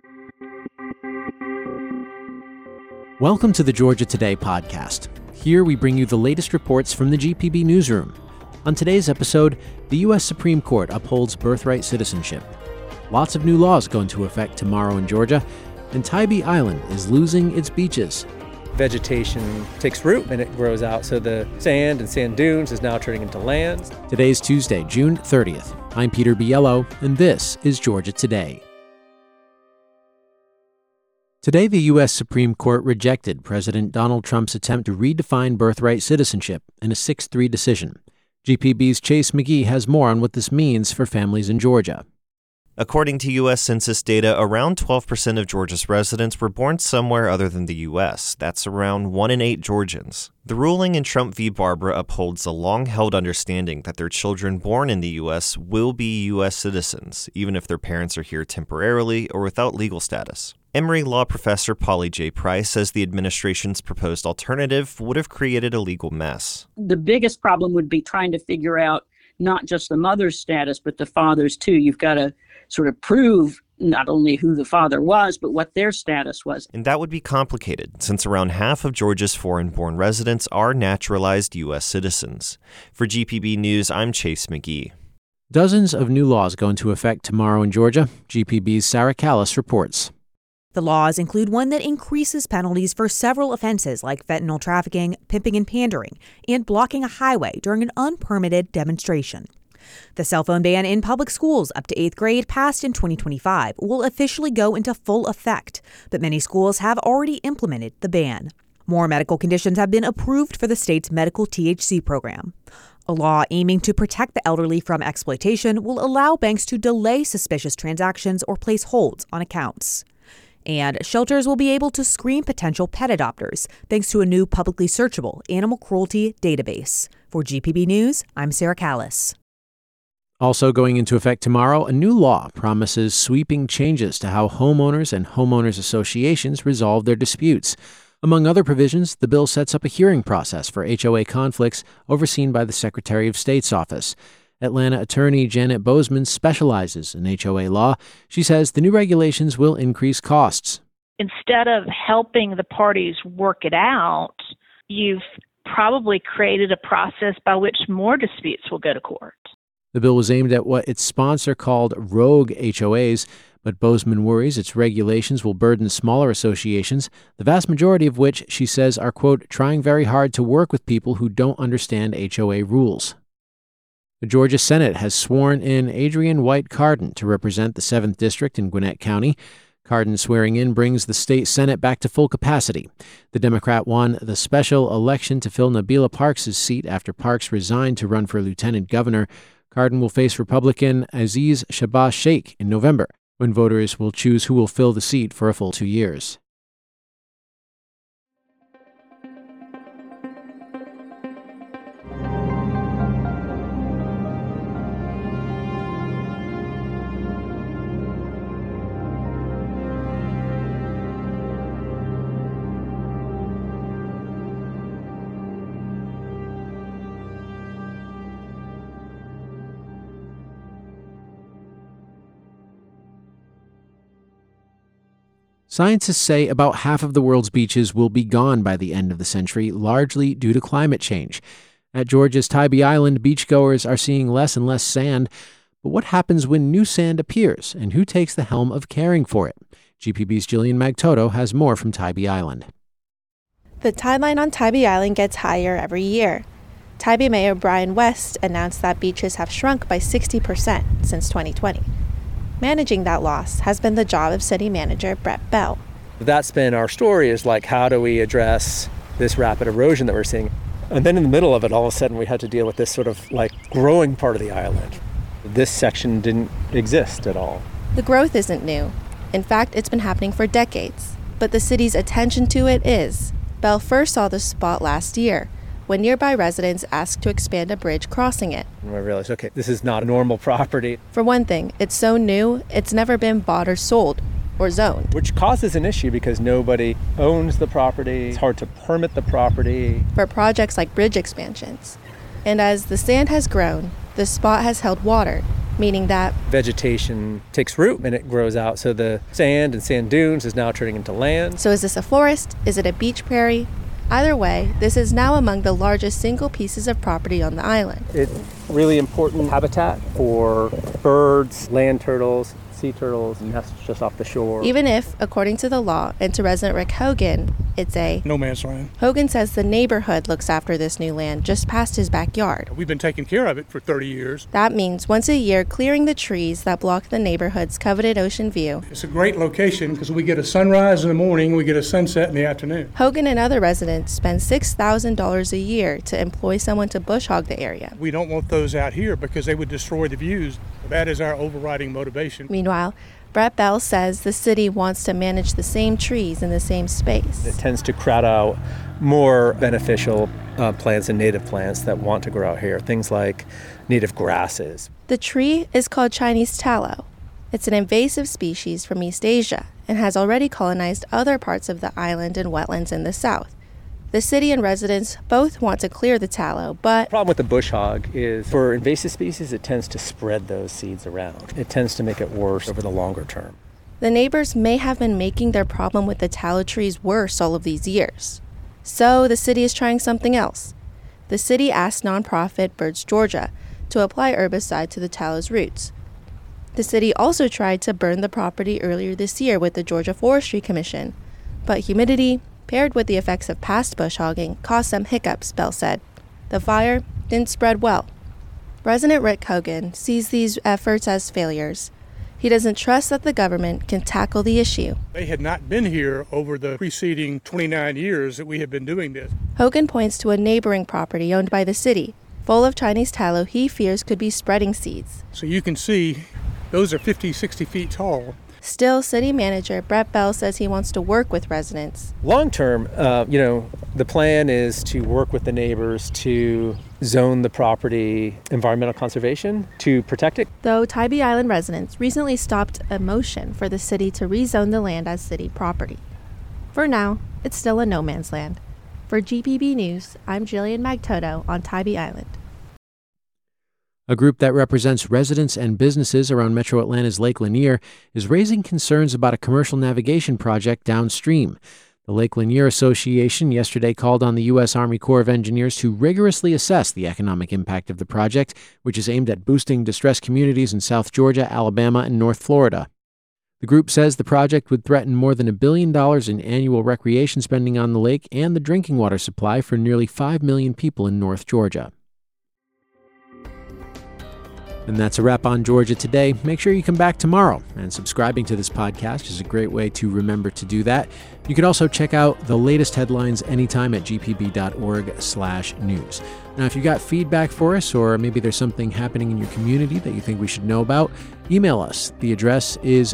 Welcome to the Georgia Today podcast. Here we bring you the latest reports from the GPB newsroom. On today's episode, the U.S. Supreme Court upholds birthright citizenship. Lots of new laws go into effect tomorrow in Georgia, and Tybee Island is losing its beaches. Vegetation takes root and it grows out, so the sand and sand dunes is now turning into lands. Today's Tuesday, June 30th. I'm Peter Biello, and this is Georgia Today. Today, the U.S. Supreme Court rejected President Donald Trump's attempt to redefine birthright citizenship in a 6-3 decision. GPB's Chase McGee has more on what this means for families in Georgia. According to U.S. Census data, around 12% of Georgia's residents were born somewhere other than the U.S. That's around 1 in 8 Georgians. The ruling in Trump v. Barbara upholds a long-held understanding that their children born in the U.S. will be U.S. citizens, even if their parents are here temporarily or without legal status. Emory law professor Polly J. Price says the administration's proposed alternative would have created a legal mess. The biggest problem would be trying to figure out not just the mother's status, but the father's too. You've got to sort of prove not only who the father was, but what their status was. And that would be complicated, since around half of Georgia's foreign-born residents are naturalized U.S. citizens. For GPB News, I'm Chase McGee. Dozens of new laws go into effect tomorrow in Georgia. GPB's Sarah Callis reports. The laws include one that increases penalties for several offenses like fentanyl trafficking, pimping and pandering, and blocking a highway during an unpermitted demonstration. The cell phone ban in public schools up to 8th grade, passed in 2025, will officially go into full effect, but many schools have already implemented the ban. More medical conditions have been approved for the state's medical THC program. A law aiming to protect the elderly from exploitation will allow banks to delay suspicious transactions or place holds on accounts. And shelters will be able to screen potential pet adopters thanks to a new publicly searchable animal cruelty database. For GPB News, I'm Sarah Callis. Also going into effect tomorrow, a new law promises sweeping changes to how homeowners and homeowners associations resolve their disputes. Among other provisions, the bill sets up a hearing process for HOA conflicts overseen by the Secretary of State's office. Atlanta attorney Janet Bozeman specializes in HOA law. She says the new regulations will increase costs. Instead of helping the parties work it out, you've probably created a process by which more disputes will go to court. The bill was aimed at what its sponsor called rogue HOAs, but Bozeman worries its regulations will burden smaller associations, the vast majority of which, she says, are, quote, trying very hard to work with people who don't understand HOA rules. The Georgia Senate has sworn in Adrienne White Cardin to represent the 7th District in Gwinnett County. Cardin's swearing in brings the state Senate back to full capacity. The Democrat won the special election to fill Nabila Parks' seat after Parks resigned to run for lieutenant governor. Cardin will face Republican Aziz Shabazz Sheikh in November, when voters will choose who will fill the seat for a full 2 years. Scientists say about half of the world's beaches will be gone by the end of the century, largely due to climate change. At Georgia's Tybee Island, beachgoers are seeing less and less sand. But what happens when new sand appears, and who takes the helm of caring for it? GPB's Jillian Magtoto has more from Tybee Island. The tide line on Tybee Island gets higher every year. Tybee Mayor Brian West announced that beaches have shrunk by 60% since 2020. Managing that loss has been the job of city manager Brett Bell. That's been our story, is like, how do we address this rapid erosion that we're seeing? And then in the middle of it, all of a sudden we had to deal with this sort of like growing part of the island. This section didn't exist at all. The growth isn't new. In fact, it's been happening for decades. But the city's attention to it is. Bell first saw the spot last year, when nearby residents asked to expand a bridge crossing it. And I realized, okay, this is not a normal property. For one thing, it's so new, it's never been bought or sold or zoned. Which causes an issue because nobody owns the property. It's hard to permit the property. For projects like bridge expansions. And as the sand has grown, The spot has held water, meaning that vegetation takes root and it grows out. So the sand and sand dunes is now turning into land. So is this a forest? Is it a beach prairie? Either way, this is now among the largest single pieces of property on the island. It's really important habitat for birds, land turtles, sea turtles, nests just off the shore. Even if, according to the law and to resident Rick Hogan, it's a no man's land. Hogan says the neighborhood looks after this new land just past his backyard. We've been taking care of it for 30 years. That means once a year clearing the trees that block the neighborhood's coveted ocean view. It's a great location because we get a sunrise in the morning, we get a sunset in the afternoon. Hogan and other residents spend $6,000 a year to employ someone to bush hog the area. We don't want those out here because they would destroy the views. That is our overriding motivation. Meanwhile, Brett Bell says the city wants to manage the same trees in the same space. It tends to crowd out more beneficial plants and native plants that want to grow out here, things like native grasses. The tree is called Chinese tallow. It's an invasive species from East Asia and has already colonized other parts of the island and wetlands in the south. The city and residents both want to clear the tallow, but the problem with the bush hog is for invasive species, it tends to spread those seeds around. It tends to make it worse over the longer term. The neighbors may have been making their problem with the tallow trees worse all of these years. So the city is trying something else. The city asked nonprofit Birds Georgia to apply herbicide to the tallow's roots. The city also tried to burn the property earlier this year with the Georgia Forestry Commission, but humidity, paired with the effects of past bush hogging, caused some hiccups, Bell said. The fire didn't spread well. Resident Rick Hogan sees these efforts as failures. He doesn't trust that the government can tackle the issue. They had not been here over the preceding 29 years that we have been doing this. Hogan points to a neighboring property owned by the city, full of Chinese tallow he fears could be spreading seeds. So you can see those are 50, 60 feet tall. Still, city manager Brett Bell says he wants to work with residents. Long term, the plan is to work with the neighbors to zone the property, environmental conservation, to protect it. Though Tybee Island residents recently stopped a motion for the city to rezone the land as city property. For now, it's still a no man's land. For GPB News, I'm Jillian Magtoto on Tybee Island. A group that represents residents and businesses around Metro Atlanta's Lake Lanier is raising concerns about a commercial navigation project downstream. The Lake Lanier Association yesterday called on the U.S. Army Corps of Engineers to rigorously assess the economic impact of the project, which is aimed at boosting distressed communities in South Georgia, Alabama, and North Florida. The group says the project would threaten more than $1 billion in annual recreation spending on the lake and the drinking water supply for nearly 5 million people in North Georgia. And that's a wrap on Georgia Today. Make sure you come back tomorrow. And subscribing to this podcast is a great way to remember to do that. You can also check out the latest headlines anytime at gpb.org/news. Now, if you got feedback for us, or maybe there's something happening in your community that you think we should know about, email us. The address is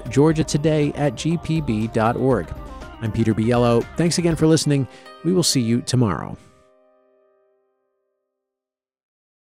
georgiatoday@gpb.org. I'm Peter Biello. Thanks again for listening. We will see you tomorrow.